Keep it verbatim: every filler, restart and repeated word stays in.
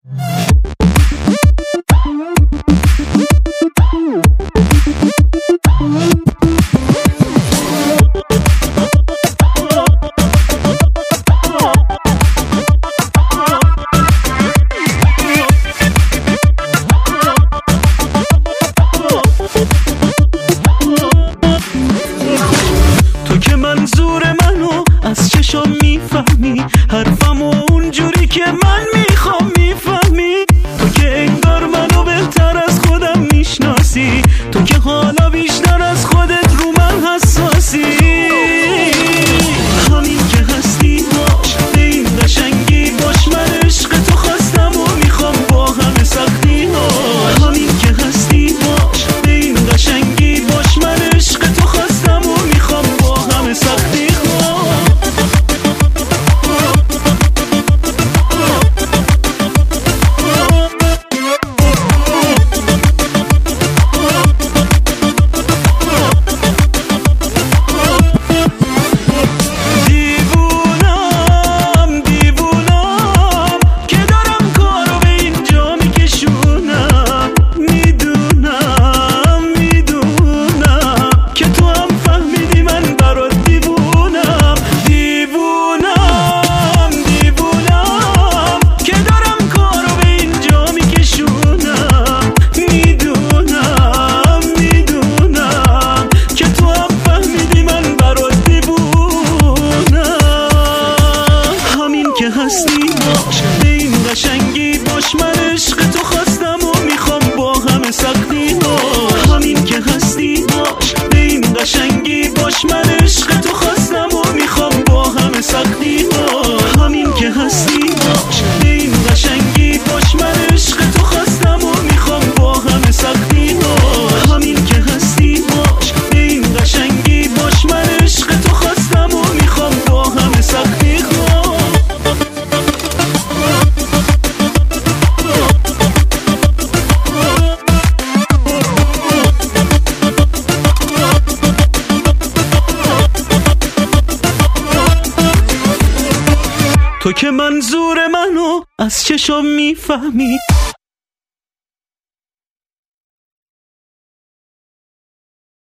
منظور منو از چشم میفهمی، حرفمو اونجوری که من میخوام میفهمی. تو که انگار منو بهتر از خودم میشناسی، تو که حالا بیشتر از خودت رو من حساسی. همین که هستی باش، به این قشنگی باش، من عشق تو خواستم و میخوام با همه سختی ها. همین که هستی باش، به این قشنگی باش، من عشق تو خواستم و میخوام با همه سختی ها. هستی باش، به این قشنگی باش، من عشق تو خواستم و میخوام با همه سختی ها. همین که هستی باش، به این قشنگی باش، من عشق تو خواستم و میخوام با همه سختی ها. همین که هستی باش، به این قشنگی باش، من عشق تو خواستم و میخوام با همه سختی ها. همین که هستی باش، به این قشنگی باش، من عشق تو خواستم و میخوام با همه سختی ها. تو که منظور منو از چشم میفهمی،